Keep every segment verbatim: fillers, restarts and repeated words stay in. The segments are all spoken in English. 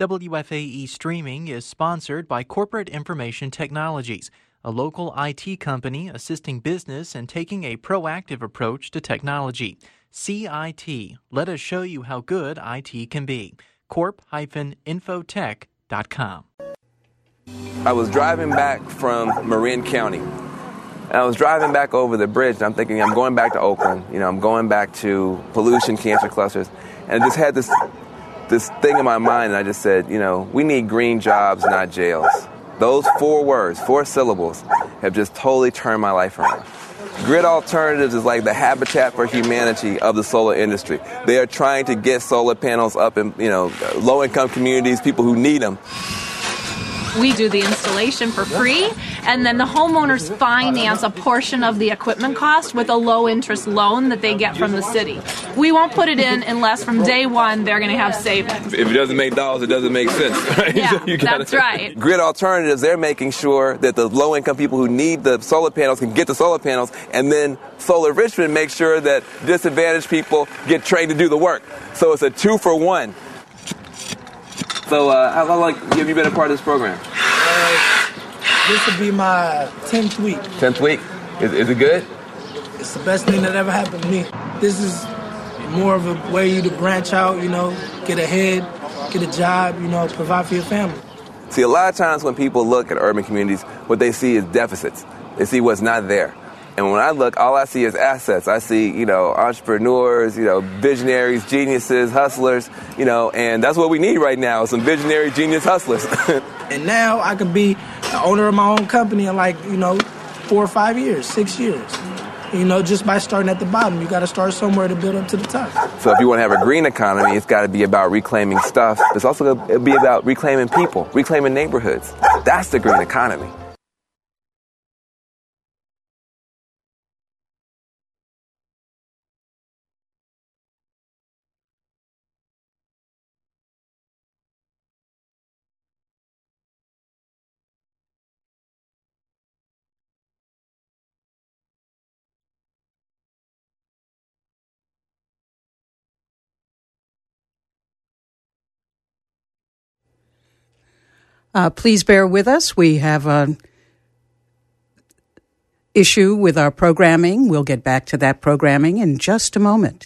W F A E Streaming is sponsored by Corporate Information Technologies, a local I T company assisting business and taking a proactive approach to technology. C I T. Let us show you how good I T can be. corp dash infotech dot com. I was driving back from Marin County. And I was driving back over the bridge, and I'm thinking, I'm going back to Oakland. You know, I'm going back to pollution, cancer clusters. And I just had this this thing in my mind, and I just said, you know, we need green jobs, not jails. Those four words, four syllables, have just totally turned my life around. Grid Alternatives is like the Habitat for Humanity of the solar industry. They are trying to get solar panels up in, you know, low-income communities, people who need them. We do the installation for free, and then the homeowners finance a portion of the equipment cost with a low-interest loan that they get from the city. We won't put it in unless from day one they're going to have savings. If it doesn't make dollars, it doesn't make sense. Right? Yeah, so you gotta, that's right. Grid Alternatives, they're making sure that the low-income people who need the solar panels can get the solar panels, and then Solar Richmond makes sure that disadvantaged people get trained to do the work. So it's a two for one. So uh, how long have you been a part of this program? Uh, this will be my tenth week. tenth week? Is, is it good? It's the best thing that ever happened to me. This is more of a way you to branch out, you know, get ahead, get a job, you know, provide for your family. See, a lot of times when people look at urban communities, what they see is deficits. They see what's not there. And when I look, all I see is assets. I see, you know, entrepreneurs, you know, visionaries, geniuses, hustlers, you know, and that's what we need right now, some visionary, genius hustlers. And now I could be the owner of my own company in like, you know, four or five years, six years. You know, just by starting at the bottom. You got to start somewhere to build up to the top. So if you want to have a green economy, it's got to be about reclaiming stuff. It's also going to be about reclaiming people, reclaiming neighborhoods. That's the green economy. Uh, please bear with us. We have an issue with our programming. We'll get back to that programming in just a moment.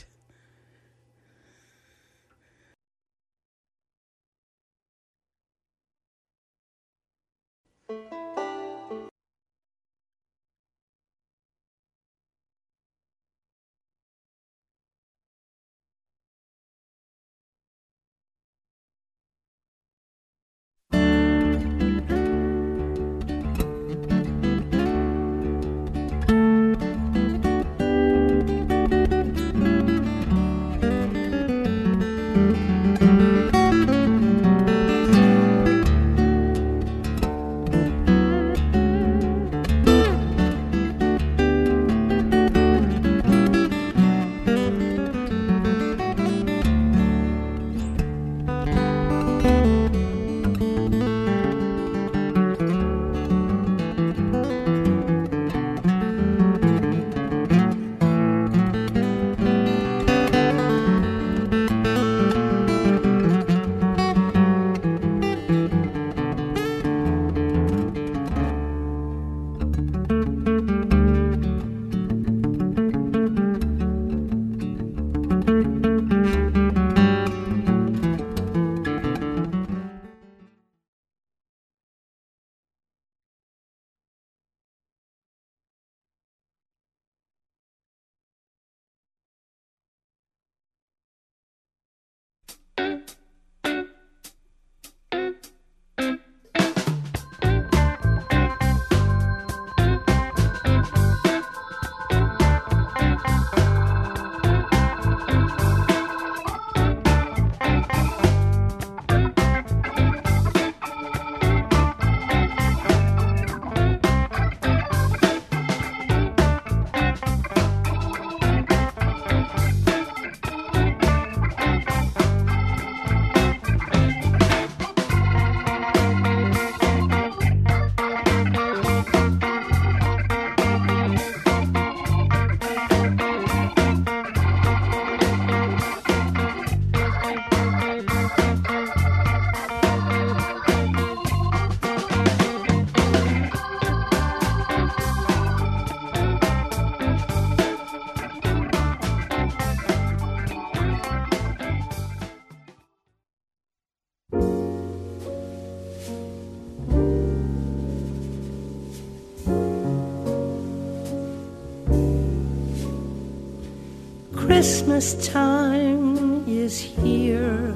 Christmas time is here,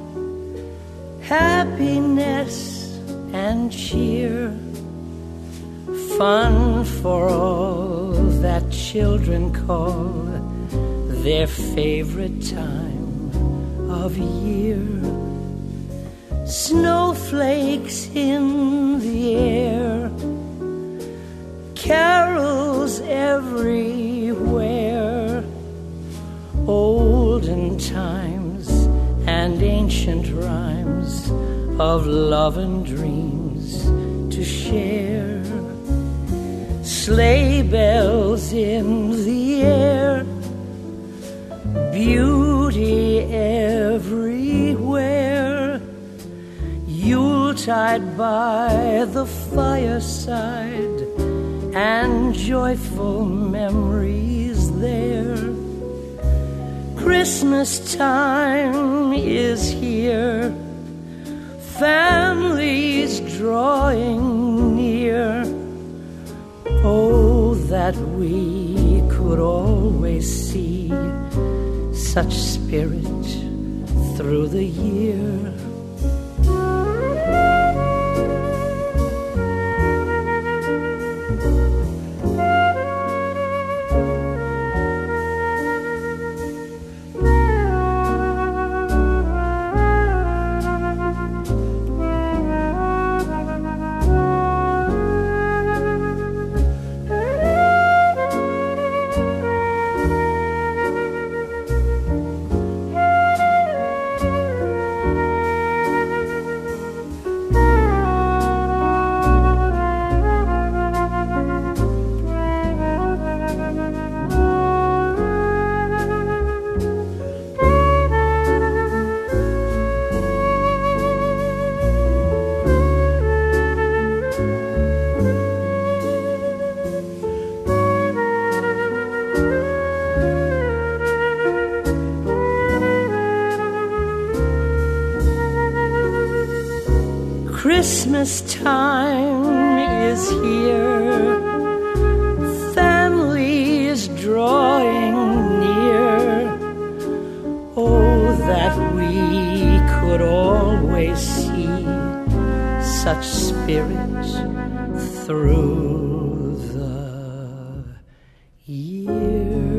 happiness and cheer, fun for all that children call their favorite time of year. Snowflakes in the air, carols everywhere, olden times and ancient rhymes of love and dreams to share. Sleigh bells in the air, beauty everywhere, Yuletide by the fireside, and joyful memories there. Christmas time is here, families drawing near. Oh, that we could always see such spirit through the year. Christmas time is here, families drawing near. Oh, that we could always see such spirit through the year.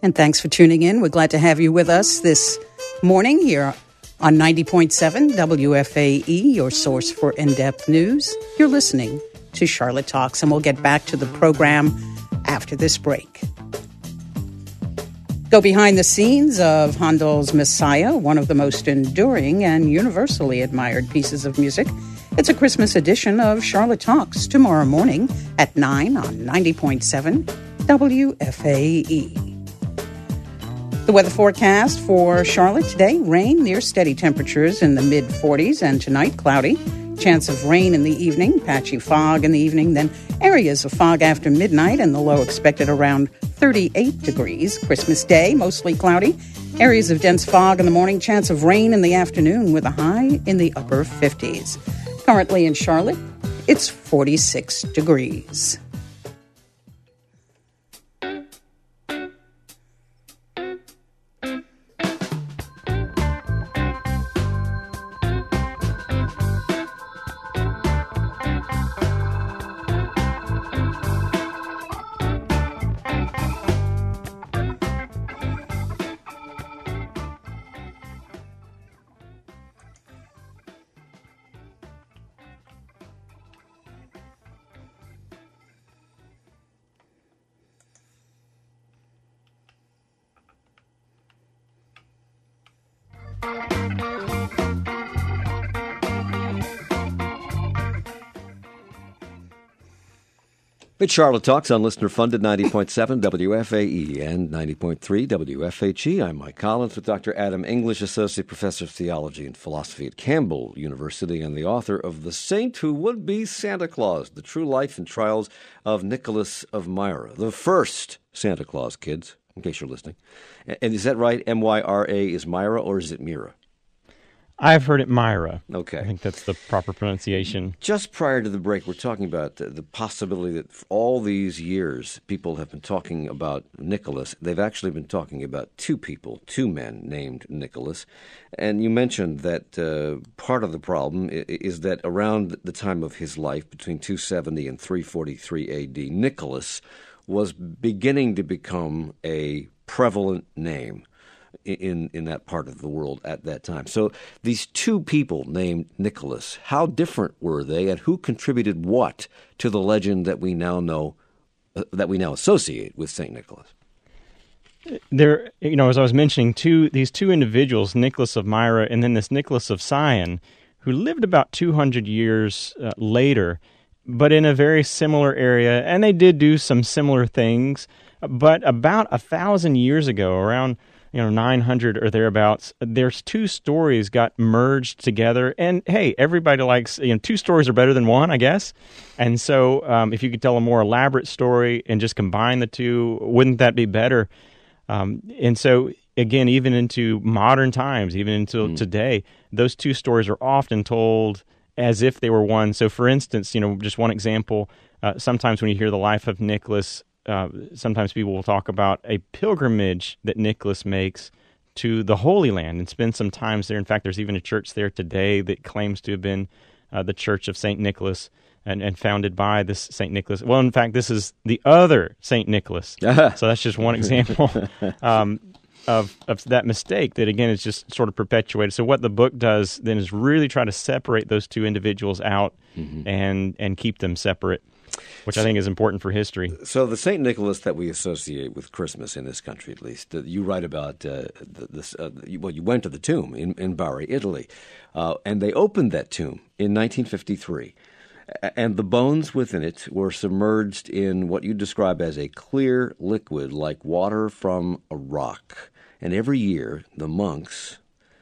And thanks for tuning in. We're glad to have you with us this morning here on ninety point seven W F A E, your source for in-depth news. You're listening to Charlotte Talks, and we'll get back to the program after this break. Go behind the scenes of Handel's Messiah, one of the most enduring and universally admired pieces of music. It's a Christmas edition of Charlotte Talks tomorrow morning at nine on ninety point seven W F A E. The weather forecast for Charlotte today, rain near steady temperatures in the mid forties, and tonight cloudy. Chance of rain in the evening, patchy fog in the evening, then areas of fog after midnight, and the low expected around thirty-eight degrees. Christmas Day, mostly cloudy. Areas of dense fog in the morning, chance of rain in the afternoon with a high in the upper fifties. Currently in Charlotte, it's forty-six degrees. It's Charlotte Talks on listener-funded ninety point seven W F A E and ninety point three W F H E. I'm Mike Collins with Doctor Adam English, Associate Professor of Theology and Philosophy at Campbell University and the author of The Saint Who Would Be Santa Claus, The True Life and Trials of Nicholas of Myra, the first Santa Claus, kids, in case you're listening. And is that right? M Y R A is Myra, or is it Mira? I've heard it Myra. Okay. I think that's the proper pronunciation. Just prior to the break, we're talking about the, the possibility that for all these years people have been talking about Nicholas. They've actually been talking about two people, two men named Nicholas. And you mentioned that uh, part of the problem is, is that around the time of his life, between two seventy and three forty-three A D, Nicholas was beginning to become a prevalent name in in that part of the world at that time. So these two people named Nicholas, how different were they, and who contributed what to the legend that we now know, uh, that we now associate with Saint Nicholas? There, you know, as I was mentioning, two these two individuals, Nicholas of Myra and then this Nicholas of Sion, who lived about two hundred years uh, later, but in a very similar area, and they did do some similar things. But about a thousand years ago, around you know, nine hundred or thereabouts, there's two stories got merged together. And hey, everybody likes, you know, two stories are better than one, I guess. And so um, if you could tell a more elaborate story and just combine the two, wouldn't that be better? Um, and so, again, even into modern times, even into mm. today, those two stories are often told as if they were one. So, for instance, you know, just one example, uh, sometimes when you hear the life of Nicholas, Uh, sometimes people will talk about a pilgrimage that Nicholas makes to the Holy Land and spend some time there. In fact, there's even a church there today that claims to have been uh, the Church of Saint Nicholas and, and founded by this Saint Nicholas. Well, in fact, this is the other Saint Nicholas. So that's just one example um, of, of that mistake that, again, is just sort of perpetuated. So what the book does then is really try to separate those two individuals out mm-hmm. and, and keep them separate, which I think is important for history. So the Saint Nicholas that we associate with Christmas in this country, at least, uh, you write about uh, this. Uh, well, you went to the tomb in, in Bari, Italy, uh, and they opened that tomb in nineteen fifty-three, and the bones within it were submerged in what you describe as a clear liquid like water from a rock. And every year, the monks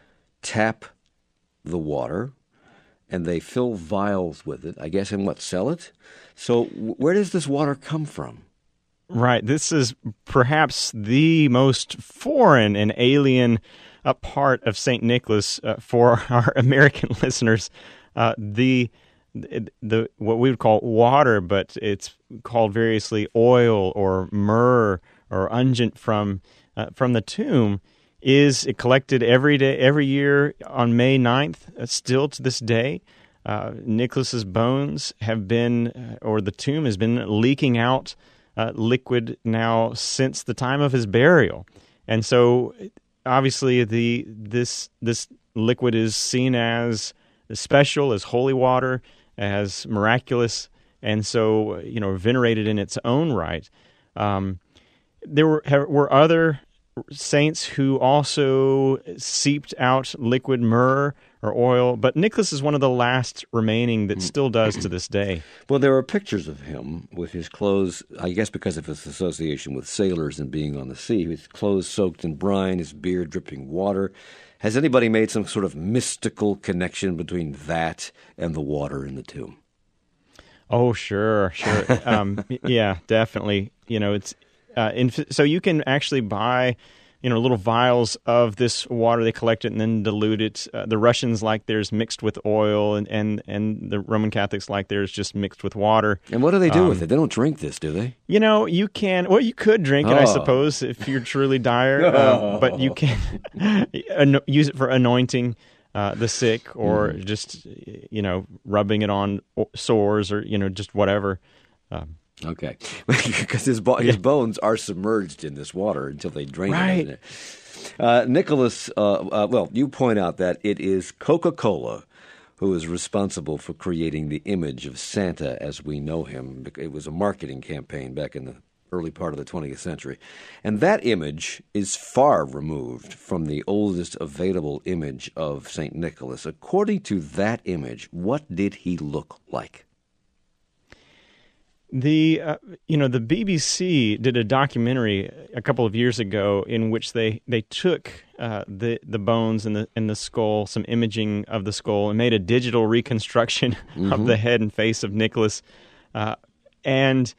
tap the water, and they fill vials with it, I guess, and what, sell it? So where does this water come from? Right. This is perhaps the most foreign and alien uh, part of Saint Nicholas uh, for our American listeners. Uh, the the what we would call water, but it's called variously oil or myrrh or unguent from uh, from the tomb, is collected every day, every year on May ninth, uh, still to this day. Uh, Nicholas's bones have been, or the tomb has been leaking out uh, liquid now since the time of his burial. And so obviously the this this liquid is seen as special, as holy water, as miraculous, and so, you know, venerated in its own right. Um, there were were other saints who also seeped out liquid myrrh or oil, but Nicholas is one of the last remaining that still does to this day. Well, there are pictures of him with his clothes, I guess because of his association with sailors and being on the sea, his clothes soaked in brine, his beard dripping water. Has anybody made some sort of mystical connection between that and the water in the tomb? Oh, sure, sure. um, yeah, definitely. You know, it's uh, in, so you can actually buy, you know, little vials of this water. They collect it and then dilute it. Uh, the Russians like theirs mixed with oil, and, and, and the Roman Catholics like theirs just mixed with water. And what do they do um, with it? They don't drink this, do they? You know, you can. Well, you could drink it, oh. I suppose, if you're truly dire. Oh. Um, but you can use it for anointing uh, the sick, or mm. just, you know, rubbing it on sores, or, you know, just whatever. Um, Okay, because his bo- his bones are submerged in this water until they drain right. it. Uh, Nicholas, uh, uh, well, you point out that it is Coca-Cola who is responsible for creating the image of Santa as we know him. It was a marketing campaign back in the early part of the twentieth century. And that image is far removed from the oldest available image of Saint Nicholas. According to that image, what did he look like? The uh, you know the B B C did a documentary a couple of years ago in which they they took uh, the the bones and the and the skull, some imaging of the skull, and made a digital reconstruction mm-hmm. of the head and face of Nicholas, uh, and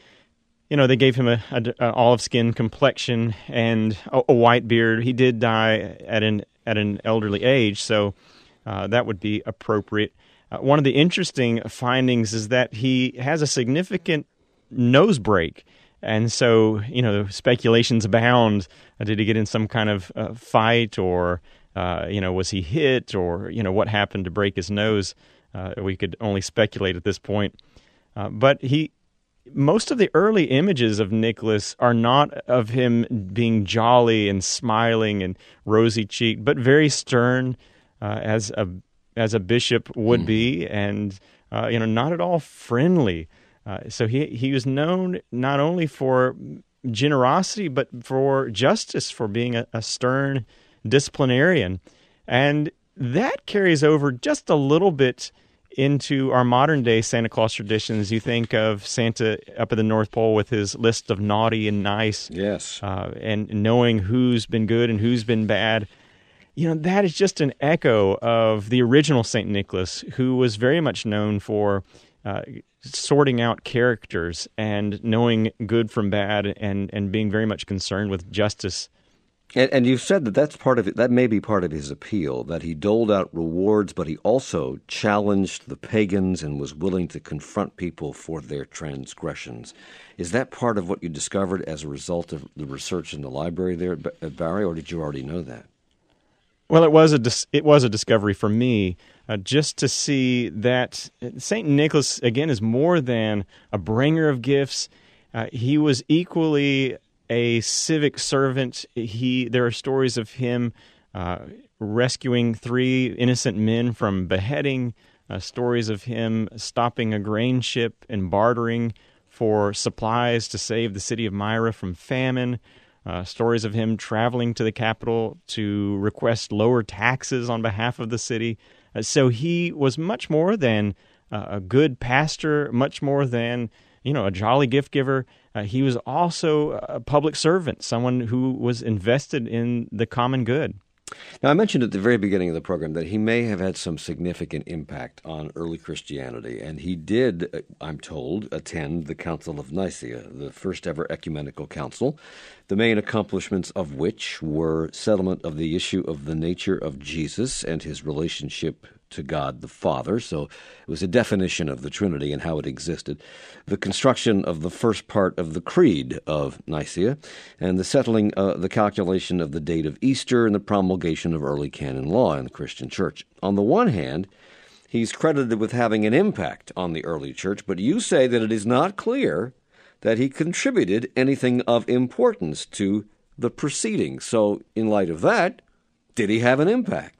you know they gave him a, a, a olive skin complexion and a, a white beard. He did die at an at an elderly age, so uh, that would be appropriate. Uh, one of the interesting findings is that he has a significant nose break. And so, you know, speculations abound. Uh, did he get in some kind of uh, fight, or, uh, you know, was he hit, or, you know, what happened to break his nose? Uh, we could only speculate at this point. Uh, but he, most of the early images of Nicholas are not of him being jolly and smiling and rosy-cheeked, but very stern, uh, as a as a bishop would mm. be, and uh, you know, not at all friendly. Uh, so he he was known not only for generosity, but for justice, for being a, a stern disciplinarian, and that carries over just a little bit into our modern day Santa Claus traditions. You think of Santa up at the North Pole with his list of naughty and nice, yes, uh, and knowing who's been good and who's been bad. You know, that is just an echo of the original Saint Nicholas, who was very much known for uh, sorting out characters and knowing good from bad, and, and being very much concerned with justice. And, and you've said that that's part of it. That may be part of his appeal, that he doled out rewards, but he also challenged the pagans and was willing to confront people for their transgressions. Is that part of what you discovered as a result of the research in the library there at Barry, or did you already know that? Well, it was a dis- it was a discovery for me, uh, just to see that Saint Nicholas, again, is more than a bringer of gifts. Uh, he was equally a civic servant. He there are stories of him uh, rescuing three innocent men from beheading, uh, stories of him stopping a grain ship and bartering for supplies to save the city of Myra from famine. Uh, stories of him traveling to the capital to request lower taxes on behalf of the city. Uh, so he was much more than uh, a good pastor, much more than, you know, a jolly gift giver. Uh, he was also a public servant, someone who was invested in the common good. Now, I mentioned at the very beginning of the program that he may have had some significant impact on early Christianity, and he did, I'm told, attend the Council of Nicaea, the first ever ecumenical council, the main accomplishments of which were settlement of the issue of the nature of Jesus and his relationship to God the Father. So it was a definition of the Trinity and how it existed, the construction of the first part of the Creed of Nicaea, and the settling, uh, the calculation of the date of Easter, and the promulgation of early canon law in the Christian church. On the one hand, he's credited with having an impact on the early church, but you say that it is not clear that he contributed anything of importance to the proceedings. So, in light of that, did he have an impact?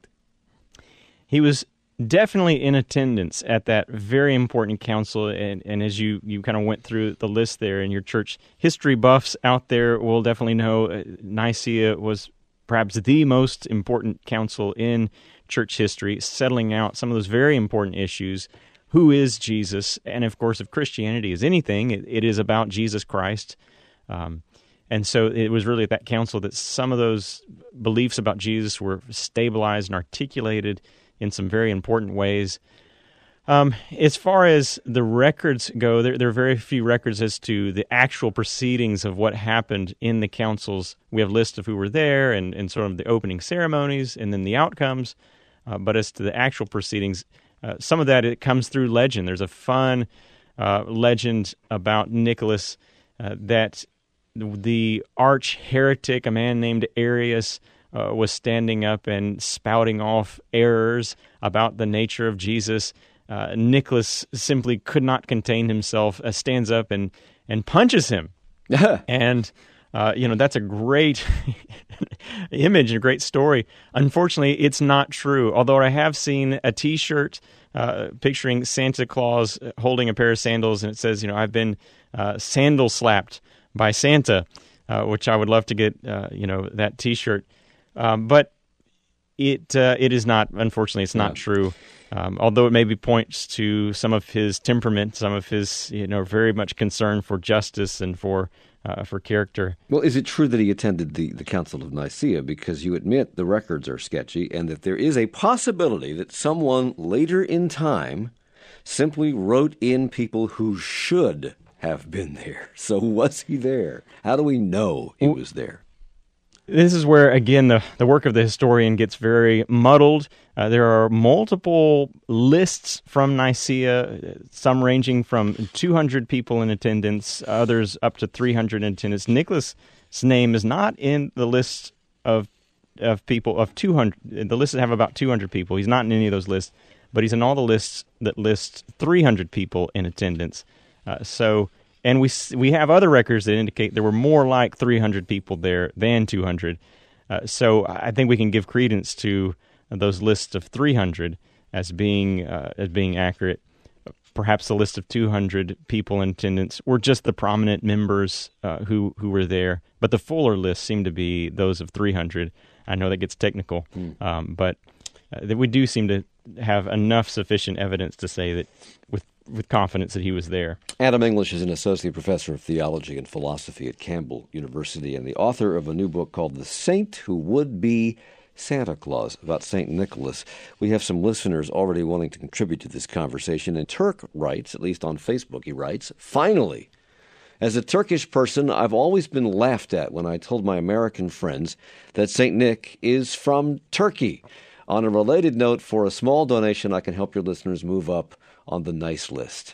He was definitely in attendance at that very important council, and, and as you, you kind of went through the list there, and your church history buffs out there will definitely know uh, Nicaea was perhaps the most important council in church history, settling out some of those very important issues. Who is Jesus? And of course, if Christianity is anything, it, it is about Jesus Christ. Um, and so it was really at that council that some of those beliefs about Jesus were stabilized and articulated in some very important ways. Um, as far as the records go, there, there are very few records as to the actual proceedings of what happened in the councils. We have lists of who were there and, and sort of the opening ceremonies and then the outcomes. Uh, but as to the actual proceedings, uh, some of that, it comes through legend. There's a fun uh, legend about Nicholas uh, that the arch heretic, a man named Arius, Uh, was standing up and spouting off errors about the nature of Jesus. Uh, Nicholas simply could not contain himself, uh, stands up and, and punches him. and, uh, you know, that's a great image, a great story. Unfortunately, it's not true, although I have seen a T-shirt uh, picturing Santa Claus holding a pair of sandals, and it says, you know, I've been uh, sandal slapped by Santa, uh, which I would love to get, uh, you know, that T-shirt. Um, but it uh, it is not, unfortunately, it's not yeah. true. Um, although it maybe points to some of his temperament, some of his, you know, very much concern for justice and for uh, for character. Well, is it true that he attended the, the Council of Nicaea? Because you admit the records are sketchy and that there is a possibility that someone later in time simply wrote in people who should have been there. So was he there? How do we know he was there? This is where, again, the, the work of the historian gets very muddled. Uh, there are multiple lists from Nicaea, some ranging from two hundred people in attendance, others up to three hundred in attendance. Nicholas' name is not in the list of of people of two hundred. The lists have about two hundred people. He's not in any of those lists, but he's in all the lists that list three hundred people in attendance. Uh, so... And we we have other records that indicate there were more like three hundred people there than two hundred. Uh, so I think we can give credence to those lists of three hundred as being uh, as being accurate. Perhaps the list of two hundred people in attendance were just the prominent members uh, who who were there, but the fuller list seemed to be those of three hundred. I know that gets technical, mm. um, but uh, that we do seem to have enough sufficient evidence to say that with with confidence that he was there. Adam English is an associate professor of theology and philosophy at Campbell University and the author of a new book called The Saint Who Would Be Santa Claus, about Saint Nicholas. We have some listeners already wanting to contribute to this conversation, and Turk writes, at least on Facebook, he writes, "Finally, as a Turkish person, I've always been laughed at when I told my American friends that Saint Nick is from Turkey. On a related note, for a small donation, I can help your listeners move up on the nice list."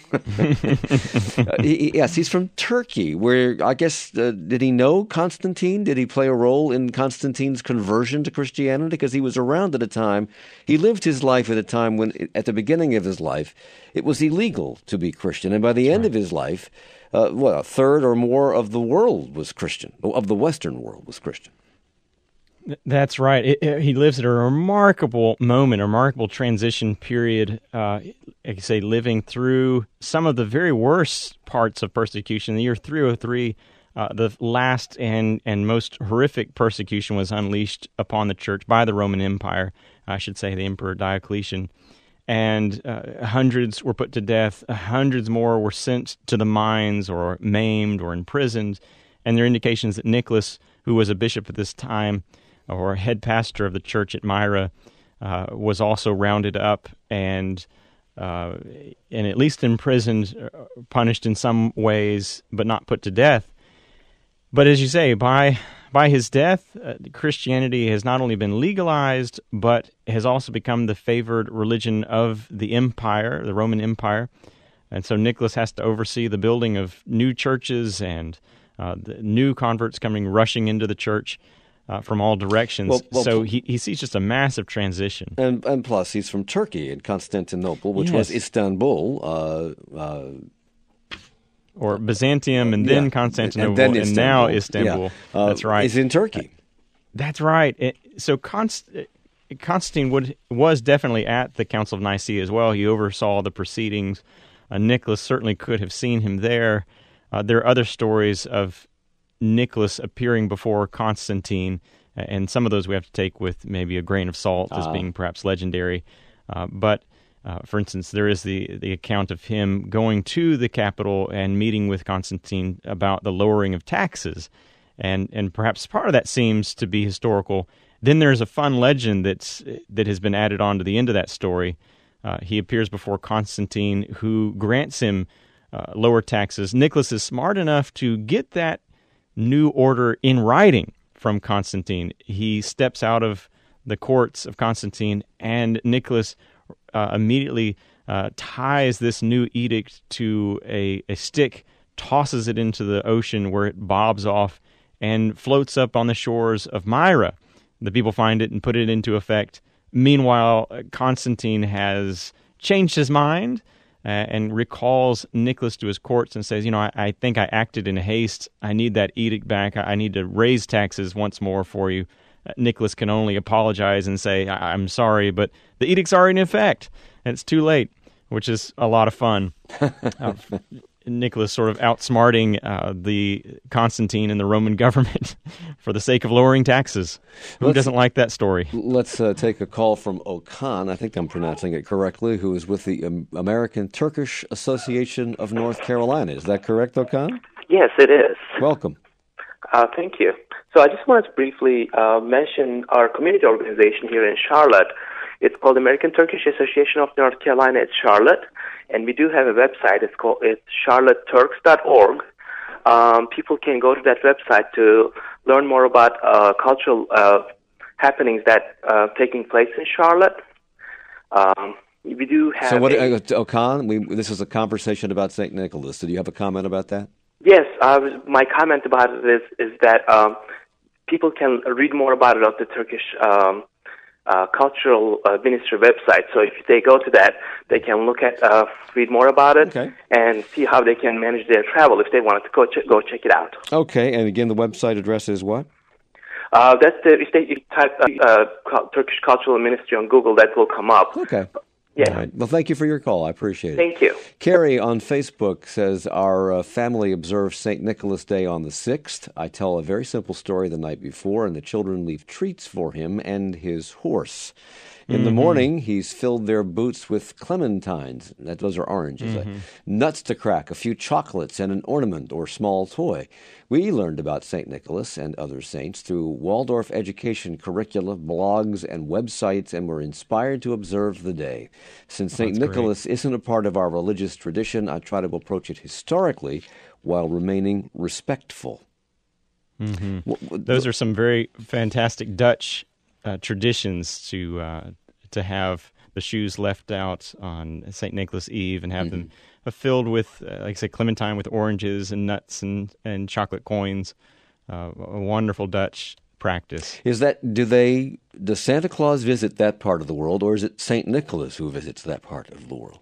uh, he, yes, he's from Turkey, where I guess, uh, did he know Constantine? Did he play a role in Constantine's conversion to Christianity? Because he was around at a time, he lived his life at a time when, at the beginning of his life, it was illegal to be Christian. And by the end of his life, uh, what, a third or more of the world was Christian, of the Western world was Christian. That's right. It, it, he lives at a remarkable moment, a remarkable transition period, uh, like I say, living through some of the very worst parts of persecution. In the year three oh three, uh, the last and, and most horrific persecution was unleashed upon the church by the Roman Empire, I should say the Emperor Diocletian. And uh, hundreds were put to death. Hundreds more were sent to the mines or maimed or imprisoned. And there are indications that Nicholas, who was a bishop at this time, or head pastor of the church at Myra, uh, was also rounded up and uh, and at least imprisoned, uh, punished in some ways, but not put to death. But as you say, by by his death, uh, Christianity has not only been legalized, but has also become the favored religion of the empire, the Roman Empire. And so Nicholas has to oversee the building of new churches and uh, the new converts coming rushing into the church Uh, from all directions. Well, well, so he, he sees just a massive transition. And and plus, he's from Turkey and Constantinople, which yes. was Istanbul, uh, uh, or Byzantium, and then yeah. Constantinople, and, then and Istanbul. now Istanbul. Yeah. Uh, That's right. Is in Turkey. That's right. It, so Const, Constantine would, was definitely at the Council of Nicaea as well. He oversaw the proceedings. Uh, Nicholas certainly could have seen him there. Uh, there are other stories of Nicholas appearing before Constantine, and some of those we have to take with maybe a grain of salt as uh. being perhaps legendary. Uh, but, uh, for instance, there is the, the account of him going to the capital and meeting with Constantine about the lowering of taxes, and and perhaps part of that seems to be historical. Then there's a fun legend that's that has been added on to the end of that story. Uh, he appears before Constantine, who grants him uh, lower taxes. Nicholas is smart enough to get that new order in writing from Constantine. He steps out of the courts of Constantine, and Nicholas uh, immediately uh, ties this new edict to a, a stick, tosses it into the ocean where it bobs off and floats up on the shores of Myra. The people find it and put it into effect. Meanwhile, Constantine has changed his mind uh, and recalls Nicholas to his courts and says, you know, I, I think I acted in haste. I need that edict back. I, I need to raise taxes once more for you. Uh, Nicholas can only apologize and say, I- I'm sorry, but the edict's already in effect, and it's too late, which is a lot of fun. uh, Nicholas sort of outsmarting uh, the Constantine and the Roman government for the sake of lowering taxes. Who let's, doesn't like that story? Let's uh, take a call from Okan, I think I'm pronouncing it correctly, who is with the um, American Turkish Association of North Carolina. Is that correct, Okan? Yes, it is. Welcome. Uh, thank you. So I just wanted to briefly uh, mention our community organization here in Charlotte. It's called American Turkish Association of North Carolina. It's Charlotte. And we do have a website. It's called it's charlotte turks dot org. Um, people can go to that website to learn more about uh, cultural uh, happenings that are uh, taking place in Charlotte. Um, we do have. So, what, a, uh, Okan? We, this is a conversation about Saint Nicholas. Did you have a comment about that? Yes, I was, my comment about it is is that um, people can read more about it on the Turkish Um, Uh, cultural uh, ministry website. So if they go to that, they can look at, uh, read more about it, okay, and see how they can manage their travel if they wanted to go ch- go check it out. Okay, and again, the website address is what? Uh, that's the if they if you type uh, Turkish Cultural Ministry on Google, that will come up. Okay. Yeah. All right. Well, thank you for your call. I appreciate it. Thank you. Carrie on Facebook says, our uh, family observes Saint Nicholas Day on the sixth. I tell a very simple story the night before, and the children leave treats for him and his horse. In mm-hmm. the morning, he's filled their boots with clementines. That, those are oranges. Mm-hmm. Uh, nuts to crack, a few chocolates, and an ornament or small toy. We learned about Saint Nicholas and other saints through Waldorf education curricula, blogs, and websites, and were inspired to observe the day. Since Saint oh, Nicholas great. isn't a part of our religious tradition, I try to approach it historically while remaining respectful. Mm-hmm. W- w- Those are some very fantastic Dutch uh, traditions to uh, to have the shoes left out on Saint Nicholas Eve and have mm-hmm. them uh, filled with, uh, like I say, clementine with oranges and nuts and, and chocolate coins. Uh, a wonderful Dutch practice. Is that, do they, does Santa Claus visit that part of the world, or is it Saint Nicholas who visits that part of the world?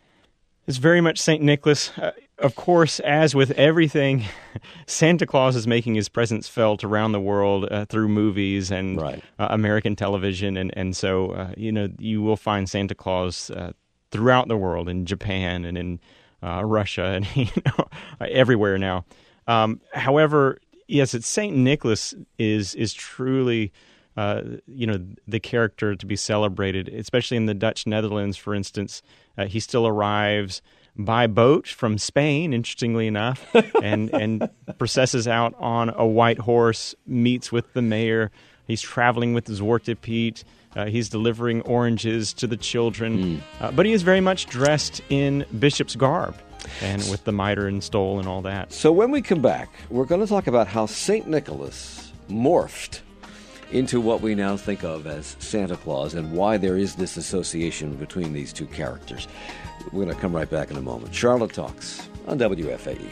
It's very much Saint Nicholas. Uh, of course, as with everything, Santa Claus is making his presence felt around the world uh, through movies and right. uh, American television. And, and so, uh, you know, you will find Santa Claus uh, throughout the world, in Japan and in uh, Russia and you know, everywhere now. Um, however, yes, it's Saint Nicholas is is truly, uh, you know, the character to be celebrated, especially in the Dutch Netherlands, for instance. Uh, he still arrives by boat from Spain, interestingly enough, and, and processes out on a white horse, meets with the mayor. He's traveling with Zwarte Piet. Uh, he's delivering oranges to the children. Mm. Uh, but he is very much dressed in bishop's garb, and with the mitre and stole and all that. So when we come back, we're going to talk about how Saint Nicholas morphed into what we now think of as Santa Claus and why there is this association between these two characters. We're going to come right back in a moment. Charlotte Talks on W F A E.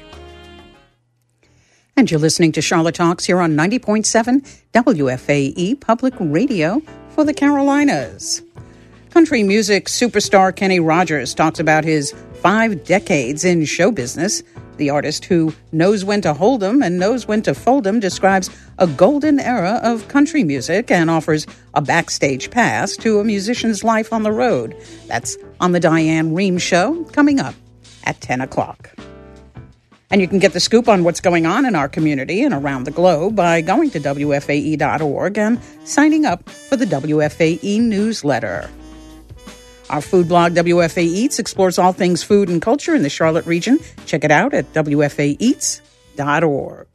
And you're listening to Charlotte Talks here on ninety point seven W F A E Public Radio for the Carolinas. Country music superstar Kenny Rogers talks about his five decades in show business The artist, who knows when to hold 'em and knows when to fold 'em, describes a golden era of country music and offers a backstage pass to a musician's life on the road. That's on the Diane Rehm Show, coming up at ten o'clock. And you can get the scoop on what's going on in our community and around the globe by going to W F A E dot org and signing up for the W F A E newsletter. Our food blog, W F A Eats, explores all things food and culture in the Charlotte region. Check it out at W F A eats dot org.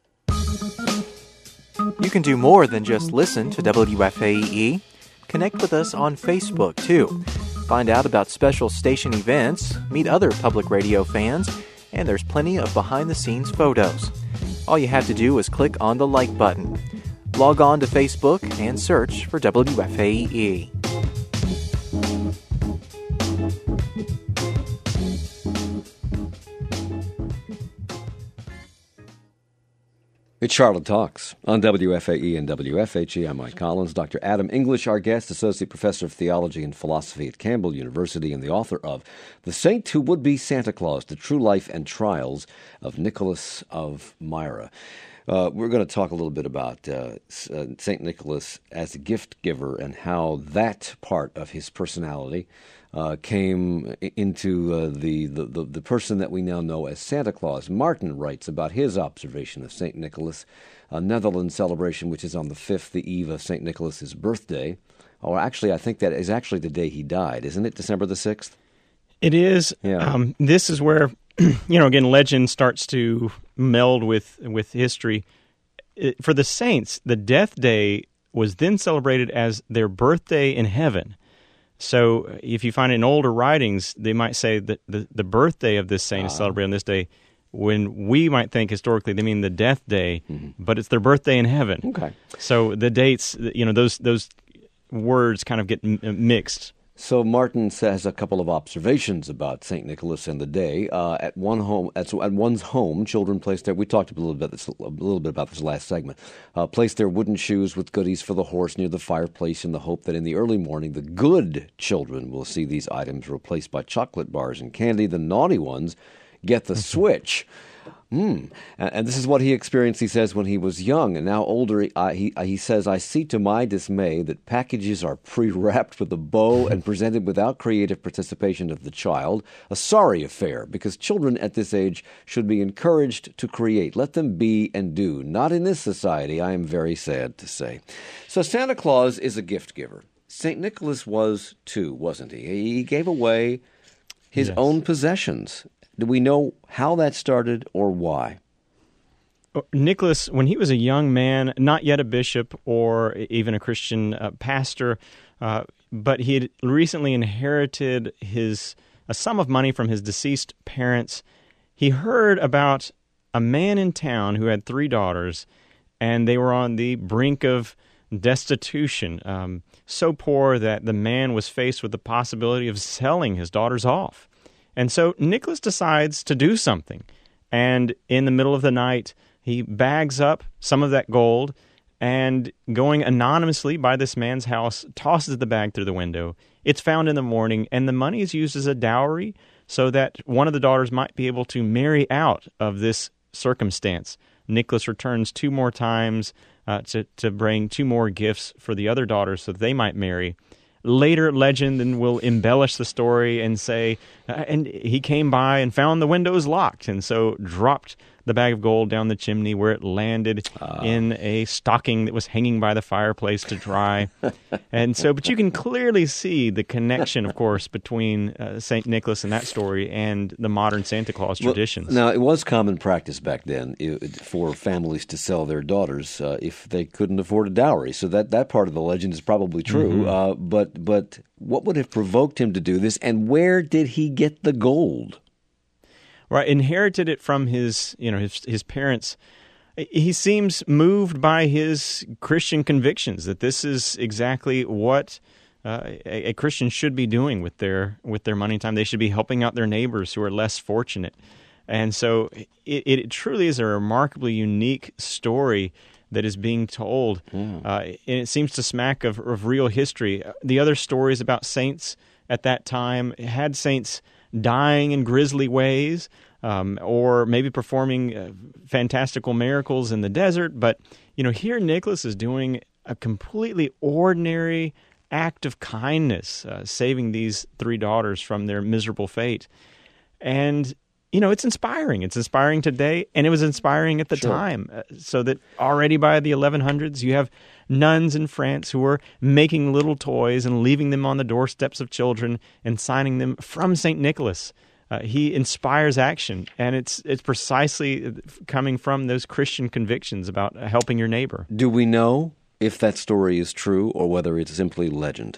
You can do more than just listen to W F A E. Connect with us on Facebook, too. Find out about special station events, meet other public radio fans, and there's plenty of behind-the-scenes photos. All you have to do is click on the like button. Log on to Facebook and search for W F A E. It's Charlotte Talks on W F A E and W F H E. I'm Mike Collins. Doctor Adam English, our guest, Associate Professor of Theology and Philosophy at Campbell University and the author of The Saint Who Would Be Santa Claus, The True Life and Trials of Nicholas of Myra. Uh, we're going to talk a little bit about uh, Saint Nicholas as a gift giver and how that part of his personality Uh, came into uh, the, the, the, the person that we now know as Santa Claus. Martin writes about his observation of Saint Nicholas, a Netherlands celebration which is on the fifth, the eve of Saint Nicholas's birthday. Or actually, I think that is actually the day he died, isn't it? December the sixth? It is. Yeah. Um, this is where, you know, again, legend starts to meld with, with history. It, for the saints, the death day was then celebrated as their birthday in heaven. So if you find it in older writings, they might say that the, the birthday of this saint uh, is celebrated on this day, when we might think historically they mean the death day, mm-hmm. but it's their birthday in heaven. Okay. So the dates, you know, those those words kind of get m- mixed. So Martin says a couple of observations about Saint Nicholas and the day. Uh, at one home, at, at one's home, children place their. We talked a little bit, this, a little bit about this last segment. Uh, place their wooden shoes with goodies for the horse near the fireplace in the hope that in the early morning the good children will see these items replaced by chocolate bars and candy. The naughty ones get the switch. Mm. And this is what he experienced, he says, when he was young. And now older, uh, he, uh, he says, I see to my dismay that packages are pre-wrapped with a bow and presented without creative participation of the child. A sorry affair, because children at this age should be encouraged to create. Let them be and do. Not in this society, I am very sad to say. So Santa Claus is a gift giver. Saint Nicholas was too, wasn't he? He gave away his yes. own possessions. Do we know how that started or why? Nicholas, when he was a young man, not yet a bishop or even a Christian uh, pastor, uh, but he had recently inherited his a sum of money from his deceased parents. He heard about a man in town who had three daughters, and they were on the brink of destitution, um, so poor that the man was faced with the possibility of selling his daughters off. And so Nicholas decides to do something, and in the middle of the night, he bags up some of that gold and, going anonymously by this man's house, tosses the bag through the window. It's found in the morning, and the money is used as a dowry so that one of the daughters might be able to marry out of this circumstance. Nicholas returns two more times uh, to, to bring two more gifts for the other daughters so that they might marry. Later, legend then will embellish the story and say, uh, and he came by and found the windows locked, and so dropped the bag of gold down the chimney, where it landed uh. in a stocking that was hanging by the fireplace to dry. And so, but you can clearly see the connection, of course, between uh, Saint Nicholas and that story and the modern Santa Claus well, traditions. Now, it was common practice back then for families to sell their daughters uh, if they couldn't afford a dowry. So that, that part of the legend is probably true. Mm-hmm. Uh, but but what would have provoked him to do this, and where did he get the gold? Right, inherited it from his, you know, his his parents. He seems moved by his Christian convictions that this is exactly what uh, a, a Christian should be doing with their with their money time. They should be helping out their neighbors who are less fortunate, and so it, it truly is a remarkably unique story that is being told, mm. uh, and it seems to smack of, of real history. The other stories about saints at that time had saints dying in grisly ways, um, or maybe performing uh, fantastical miracles in the desert. But, you know, here Nicholas is doing a completely ordinary act of kindness, uh, saving these three daughters from their miserable fate. And, you know, it's inspiring. It's inspiring today, and it was inspiring at the Sure. time. Uh, so that already by the eleven hundreds, you have nuns in France who were making little toys and leaving them on the doorsteps of children and signing them from Saint Nicholas. Uh, he inspires action, and it's it's precisely coming from those Christian convictions about helping your neighbor. Do we know if that story is true or whether it's simply legend?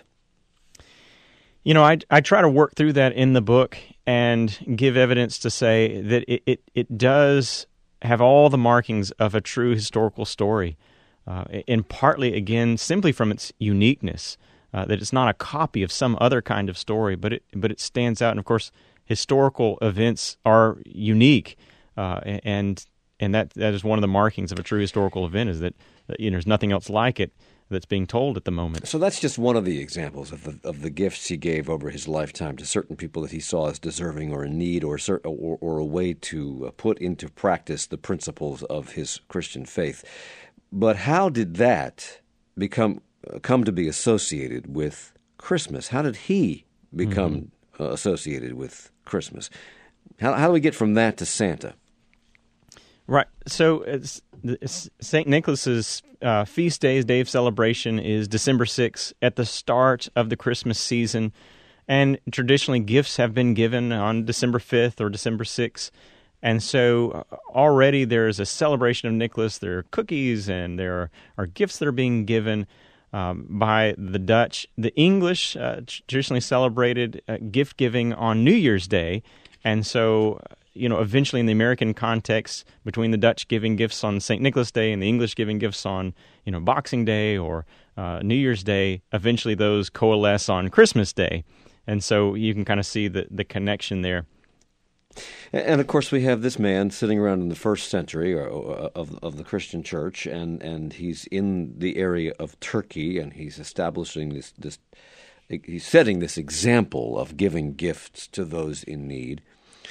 You know, I, I try to work through that in the book and give evidence to say that it, it, it does have all the markings of a true historical story, uh, and partly, again, simply from its uniqueness, uh, that it's not a copy of some other kind of story, but it but it stands out. And, of course, historical events are unique, uh, and and that that is one of the markings of a true historical event, is that, you know, there's nothing else like it that's being told at the moment. So that's just one of the examples of the of the gifts he gave over his lifetime to certain people that he saw as deserving or in need, or cer- or, or a way to put into practice the principles of his Christian faith. But how did that become uh, come to be associated with Christmas? How did he become mm-hmm. uh, associated with Christmas? How how do we get from that to Santa? Right. So it's, it's Saint Nicholas's uh, feast day, his day of celebration, is December sixth, at the start of the Christmas season. And traditionally, gifts have been given on December fifth or December sixth. And so already there is a celebration of Nicholas. There are cookies and there are, are gifts that are being given um, by the Dutch. The English uh, traditionally celebrated uh, gift giving on New Year's Day. And so, you know, eventually in the American context, between the Dutch giving gifts on Saint Nicholas Day and the English giving gifts on, you know, Boxing Day or uh, New Year's Day, eventually those coalesce on Christmas Day. And so you can kind of see the, the connection there. And, of course, we have this man sitting around in the first century of of the Christian church, and, and he's in the area of Turkey, and he's establishing this, this he's setting this example of giving gifts to those in need.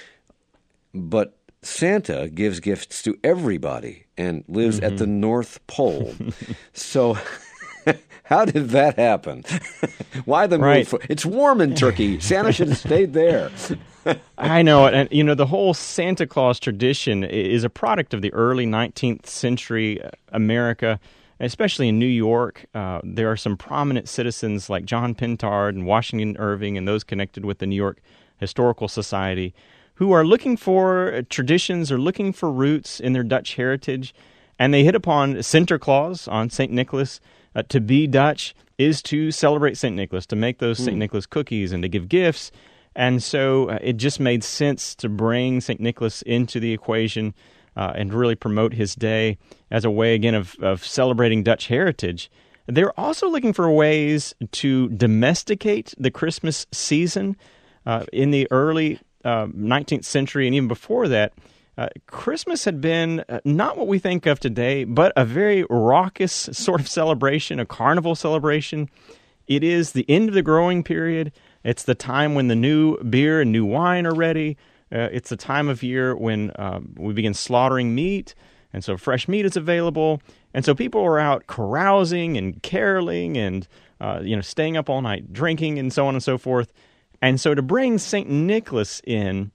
But Santa gives gifts to everybody and lives mm-hmm. at the North Pole. So how did that happen? Why the right. move? For, it's warm in Turkey. Santa should have stayed there. I know it. And, you know, the whole Santa Claus tradition is a product of the early nineteenth century America, especially in New York. Uh, there are some prominent citizens like John Pintard and Washington Irving and those connected with the New York Historical Society who are looking for traditions or looking for roots in their Dutch heritage. And they hit upon Sinterklaas, on Saint Nicholas. Uh, to be Dutch is to celebrate Saint Nicholas, to make those mm. Saint Nicholas cookies and to give gifts. And so uh, it just made sense to bring Saint Nicholas into the equation uh, and really promote his day as a way, again, of, of celebrating Dutch heritage. They're also looking for ways to domesticate the Christmas season. Uh, in the early uh, nineteenth century and even before that, uh, Christmas had been uh, not what we think of today, but a very raucous sort of celebration, a carnival celebration. It is the end of the growing period. It's the time when the new beer and new wine are ready. Uh, it's the time of year when uh, we begin slaughtering meat, and so fresh meat is available. And so people are out carousing and caroling and uh, you know staying up all night drinking and so on and so forth. And so to bring Saint Nicholas in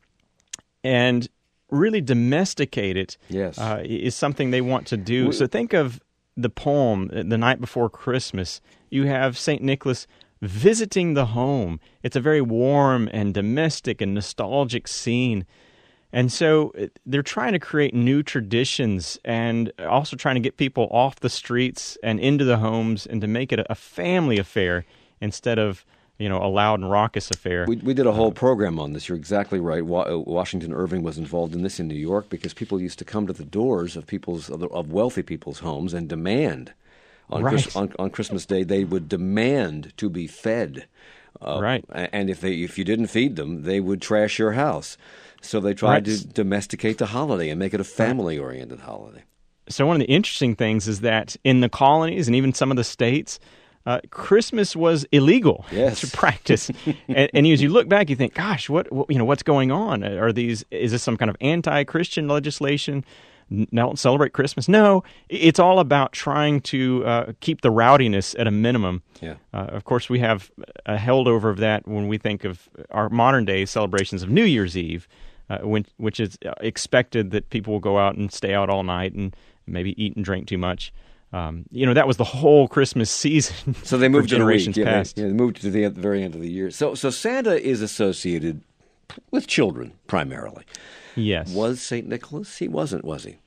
and really domesticate it yes. uh, is something they want to do. We, so think of the poem, The Night Before Christmas. You have Saint Nicholas visiting the home. It's a very warm and domestic and nostalgic scene. And so they're trying to create new traditions and also trying to get people off the streets and into the homes and to make it a family affair instead of, you know, a loud and raucous affair. We, we did a whole program on this. You're exactly right. Wa- Washington Irving was involved in this in New York because people used to come to the doors of people's of, the, of wealthy people's homes and demand on, right. Chris, on on Christmas Day they would demand to be fed. Uh, right. And if they if you didn't feed them, they would trash your house. So they tried right. to domesticate the holiday and make it a family-oriented holiday. So one of the interesting things is that in the colonies and even some of the states, uh, Christmas was illegal yes. to practice. and, and as you look back, you think, "Gosh, what, what you know? What's going on? Are these? Is this some kind of anti-Christian legislation? Don't celebrate Christmas?" No, it's all about trying to uh, keep the rowdiness at a minimum. Yeah. Uh, of course, we have a holdover of that when we think of our modern-day celebrations of New Year's Eve, uh, when, which is expected that people will go out and stay out all night and maybe eat and drink too much. Um, you know, that was the whole Christmas season. So they moved for generations to the week. Yeah, past. they, yeah, they moved to the, at the very end of the year. So, so Santa is associated with children primarily. Yes. Was Saint Nicholas? He wasn't, was he?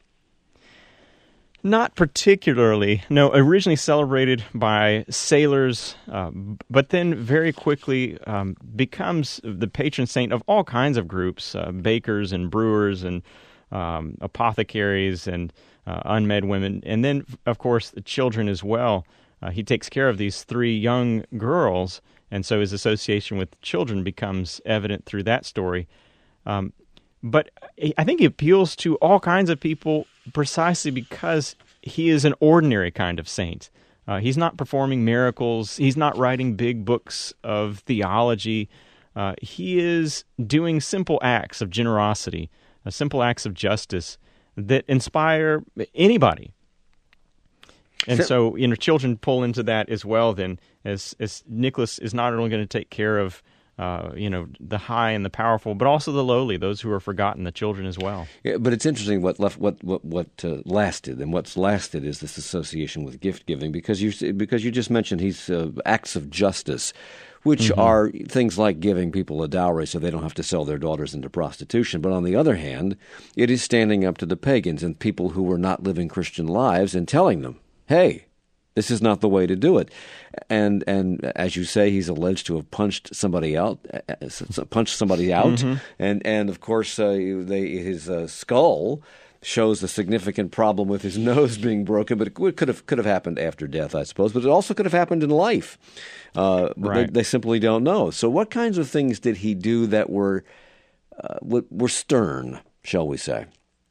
Not particularly. No, originally celebrated by sailors, uh, but then very quickly um, becomes the patron saint of all kinds of groups, uh, bakers and brewers and um, apothecaries and uh, unmarried women, and then, of course, the children as well. Uh, he takes care of these three young girls, and so his association with children becomes evident through that story. Um, but I think he appeals to all kinds of people precisely because he is an ordinary kind of saint. Uh, he's not performing miracles. He's not writing big books of theology. Uh, he is doing simple acts of generosity, uh, simple acts of justice that inspire anybody. And so, you know, children pull into that as well then, as, as Nicholas is not only going to take care of Uh, you know, the high and the powerful, but also the lowly, those who are forgotten, the children as well. Yeah, but it's interesting what left, what what what uh, lasted, and what's lasted is this association with gift giving, because you because you just mentioned he's uh, acts of justice, which mm-hmm. are things like giving people a dowry so they don't have to sell their daughters into prostitution. But on the other hand, it is standing up to the pagans and people who were not living Christian lives and telling them, "Hey, this is not the way to do it." And and as you say, he's alleged to have punched somebody out, punched somebody out, mm-hmm. and and of course uh, they, his uh, skull shows a significant problem with his nose being broken. But it could have could have happened after death, I suppose. But it also could have happened in life. Uh, but right. they, they simply don't know. So, what kinds of things did he do that were uh, were stern, shall we say?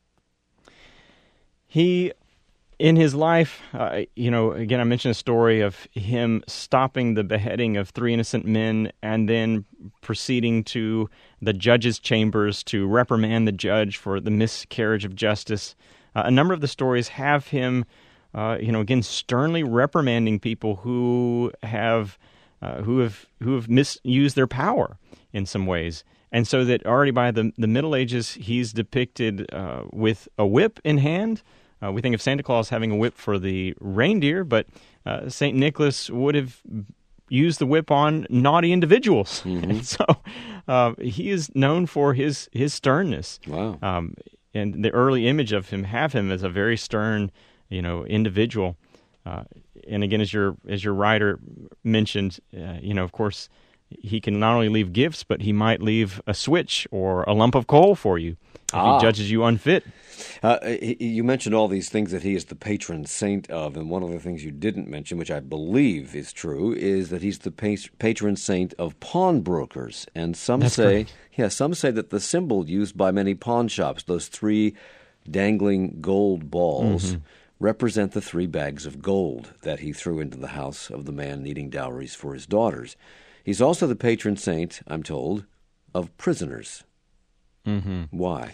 He. In his life, uh, you know, again, I mentioned a story of him stopping the beheading of three innocent men and then proceeding to the judge's chambers to reprimand the judge for the miscarriage of justice. Uh, a number of the stories have him, uh, you know, again, sternly reprimanding people who have, uh, who have, who have misused their power in some ways. And so that already by the, the Middle Ages, he's depicted uh, with a whip in hand. Uh, we think of Santa Claus having a whip for the reindeer, but uh, Saint Nicholas would have used the whip on naughty individuals. Mm-hmm. And so uh, he is known for his, his sternness. Wow. Um, and the early image of him have him as a very stern, you know, individual. Uh, and again, as your as your writer mentioned, uh, you know, of course, he can not only leave gifts, but he might leave a switch or a lump of coal for you if ah. he judges you unfit. Uh, you mentioned all these things that he is the patron saint of, and one of the things you didn't mention, which I believe is true, is that he's the pa- patron saint of pawnbrokers. And some That's say, correct. yeah, some say that the symbol used by many pawn shops, those three dangling gold balls, mm-hmm. represent the three bags of gold that he threw into the house of the man needing dowries for his daughters. He's also the patron saint, I'm told, of prisoners. Mm-hmm. Why?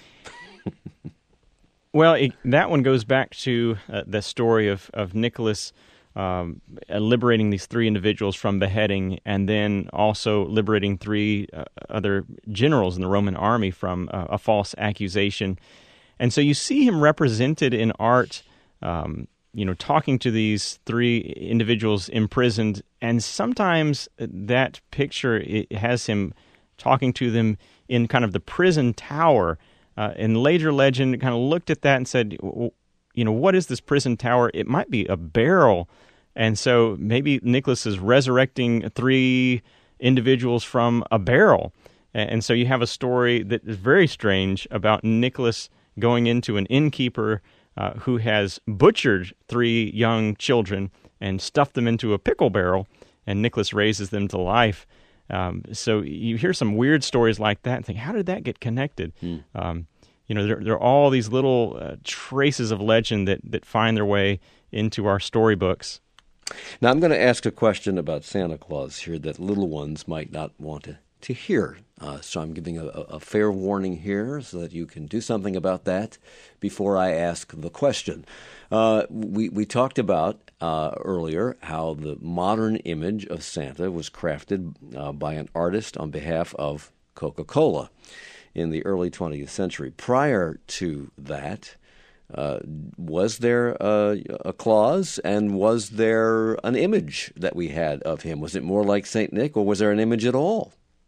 Well, it, that one goes back to uh, the story of, of Nicholas um, liberating these three individuals from beheading, and then also liberating three uh, other generals in the Roman army from uh, a false accusation. And so you see him represented in art, um, you know, talking to these three individuals imprisoned, and sometimes that picture it has him talking to them in kind of the prison tower. Uh, and later legend kind of looked at that and said, you know, what is this prison tower? It might be a barrel. And so maybe Nicholas is resurrecting three individuals from a barrel. And so you have a story that is very strange about Nicholas going into an innkeeper uh, who has butchered three young children and stuffed them into a pickle barrel, and Nicholas raises them to life. Um, so you hear some weird stories like that and think, how did that get connected? Hmm. Um, you know, there, there are all these little uh, traces of legend that, that find their way into our storybooks. Now, I'm going to ask a question about Santa Claus here that little ones might not want to, to hear. Uh, so I'm giving a, a fair warning here so that you can do something about that before I ask the question. Uh, we, we talked about uh, earlier how the modern image of Santa was crafted uh, by an artist on behalf of Coca-Cola in the early twentieth century. Prior to that, Uh, was there a, a Claus, and was there an image that we had of him? Was it more like Saint Nick, or was there an image at all?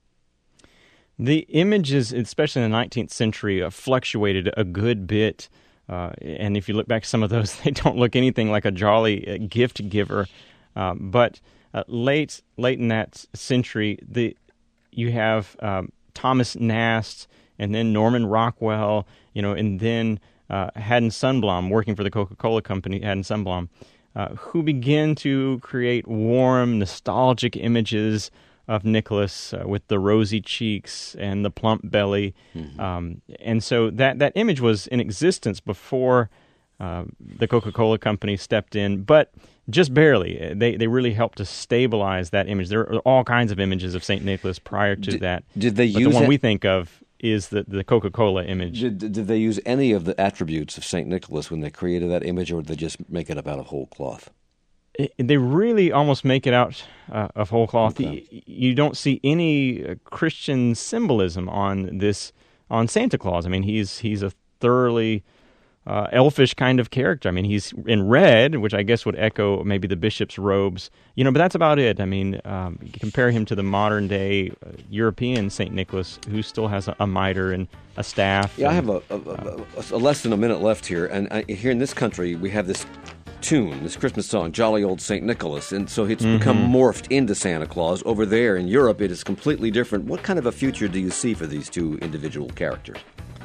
The images, especially in the nineteenth century, uh, fluctuated a good bit. Uh, and if you look back at some of those, they don't look anything like a jolly uh, gift giver. Um, but uh, late late in that century, the you have um, Thomas Nast, and then Norman Rockwell, you know, and then Uh, Haddon Sundblom, working for the Coca-Cola Company, Haddon Sundblom, uh, who began to create warm, nostalgic images of Nicholas uh, with the rosy cheeks and the plump belly. Mm-hmm. Um, and so that, that image was in existence before uh, the Coca-Cola Company stepped in, but just barely. They they really helped to stabilize that image. There are all kinds of images of Saint Nicholas prior to did, that. Did they but use the one it? we think of is the, the Coca-Cola image. Did, did they use any of the attributes of Saint Nicholas when they created that image, or did they just make it up out of whole cloth? It, they really almost make it out uh, of whole cloth. Okay. You, you don't see any uh, Christian symbolism on this, on Santa Claus. I mean, he's he's a thoroughly uh, elfish kind of character. I mean, he's in red, which I guess would echo maybe the bishop's robes, you know, but that's about it. I mean, um, you compare him to the modern day uh, European Saint Nicholas, who still has a, a mitre and a staff. Yeah, and, I have a, a, a, a less than a minute left here, and I, here in this country we have this tune, this Christmas song, Jolly Old Saint Nicholas, and so it's mm-hmm. become morphed into Santa Claus. Over there in Europe, it is completely different. What kind of a future do you see for these two individual characters?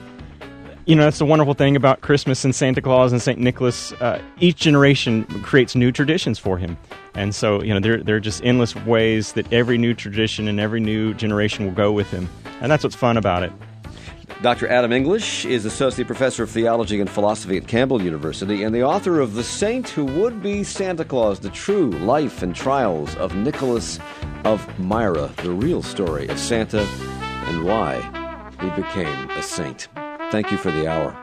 You know, that's the wonderful thing about Christmas and Santa Claus and Saint Nicholas. Uh, each generation creates new traditions for him. And so, you know, there, there are just endless ways that every new tradition and every new generation will go with him. And that's what's fun about it. Doctor Adam English is Associate Professor of Theology and Philosophy at Campbell University and the author of The Saint Who Would Be Santa Claus, The True Life and Trials of Nicholas of Myra, the real story of Santa and why he became a saint. Thank you for the hour.